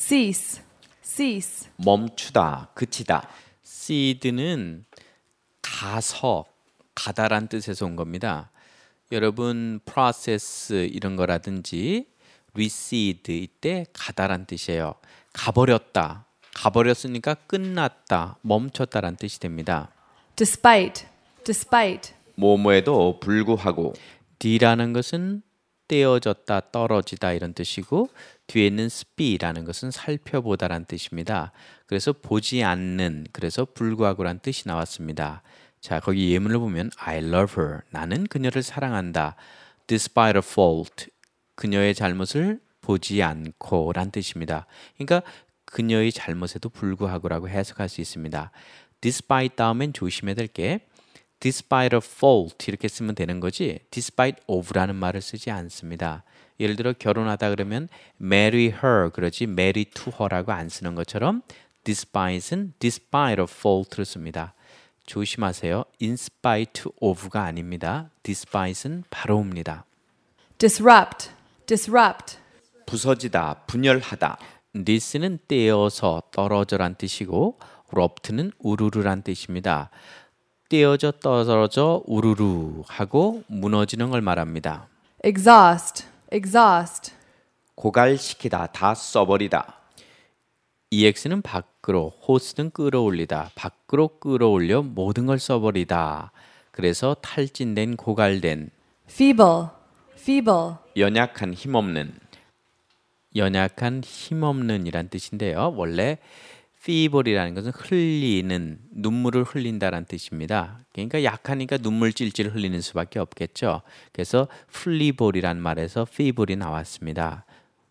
cease, cease. 멈추다, 그치다. seed는 가서, 가다란 뜻에서 온 겁니다. 여러분 process 이런 거라든지 recede 이때 가다란 뜻이에요. 가버렸다, 가버렸으니까 끝났다, 멈췄다란 뜻이 됩니다. Despite, despite. 뭐뭐에도 불구하고. D라는 것은 떼어졌다, 떨어지다 이런 뜻이고 뒤에 있는 spe라는 것은 살펴보다란 뜻입니다. 그래서 보지 않는, 그래서 불구하고란 뜻이 나왔습니다. 자, 거기 예문을 보면 I love her, 나는 그녀를 사랑한다. Despite a fault, 그녀의 잘못을 보지 않고 란 뜻입니다. 그러니까 그녀의 잘못에도 불구하고라고 해석할 수 있습니다. Despite 다음엔 조심해야 될 게 despite a fault 이렇게 쓰면 되는 거지 despite of라는 말을 쓰지 않습니다. 예를 들어 결혼하다 그러면 marry her 그러지 marry to her라고 안 쓰는 것처럼 despite은 despite a fault를 씁니다. 조심하세요. in spite of가 아닙니다. despite은 바로 옵니다. Disrupt, disrupt. 부서지다, 분열하다. this는 떼어서, 떨어져란 뜻이고 rupt는 우르르란 뜻입니다. 떼어져, 떨어져, 우르르 하고 무너지는 걸 말합니다. Exhaust, exhaust. 고갈시키다, 다 써버리다. ex는 밖으로, hose는 끌어올리다, 밖으로 끌어올려 모든 걸 써버리다. 그래서 탈진된, 고갈된. Feeble, feeble. 연약한, 힘없는. 연약한, 힘없는 이란 뜻인데요. 원래 feeble이라는 것은 흘리는, 눈물을 흘린다라는 뜻입니다. 그러니까 약하니까 눈물 찔찔 흘리는 수밖에 없겠죠. 그래서 fleable이라는 말에서 feeble이 나왔습니다.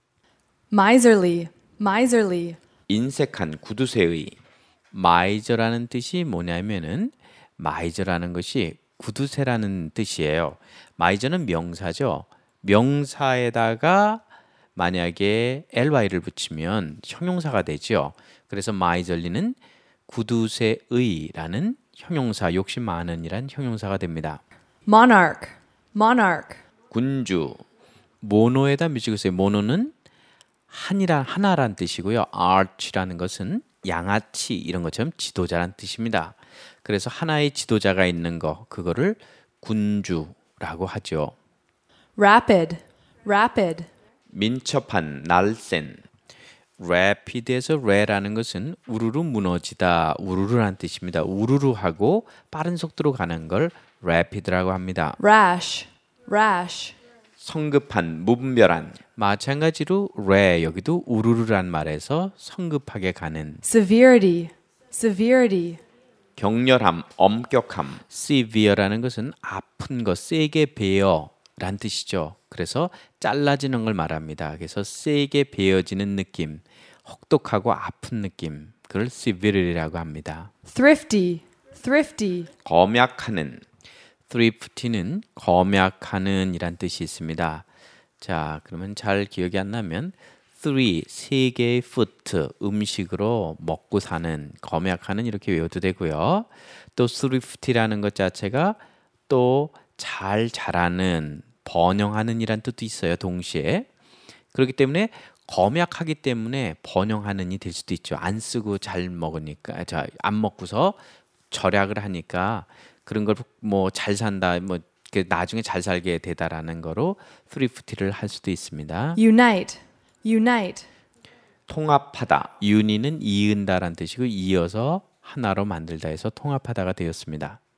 Miserly, miserly. 인색한, 구두쇠의. miser라는 뜻이 뭐냐면은 miser라는 것이 구두쇠라는 뜻이에요. miser는 명사죠. 명사에다가 만약에 ly를 붙이면 형용사가 되죠. 그래서 miserly는 구두쇠의라는 형용사, 욕심 많은이란 형용사가 됩니다. Monarch, monarch. 군주, 모노에다 뮤직을 모노는 하나란 뜻이고요. arch라는 것은 양아치 이런 것처럼 지도자란 뜻입니다. 그래서 하나의 지도자가 있는 거, 그거를 군주라고 하죠. Rapid, rapid. 민첩한, 날쌘. rapid에서 re라는 것은 우르르 무너지다, 우르르란 뜻입니다. 우르르하고 빠른 속도로 가는 걸 rapid라고 합니다. Rash, rash. 성급한, 무분별한. 마찬가지로 여기도 우르르란 말에서 성급하게 가는. Severity, severity. 격렬함, 엄격함. severe라는 것은 아픈 것, 세게 베어 란 뜻이죠. 그래서 잘라지는 걸 말합니다. 그래서 세게 베어지는 느낌, 혹독하고 아픈 느낌, 그걸 severe라고 합니다. Thrifty, thrifty. 검약하는. thrifty는 검약하는 이란 뜻이 있습니다. 자, 그러면 잘 기억이 안 나면 세 개의 food, 음식으로 먹고 사는, 검약하는 이렇게 외워도 되고요. 또 thrifty라는 것 자체가 또 잘 자라는, 번영하는 이란 뜻도 있어요. 동시에. 그렇기 때문에 검약하기 때문에 번영하는이 될 수도 있죠. 안 쓰고 잘 먹으니까, 안 먹고서 절약을 하니까 그런 걸 뭐 잘 산다, 뭐 나중에 잘 살게 되다라는 거로 thrifty를 할 수도 있습니다. Unite, unite. 통합하다. un이는 이은다라는 뜻이고 이어서 하나로 만들다 해서 통합하다가 되었습니다.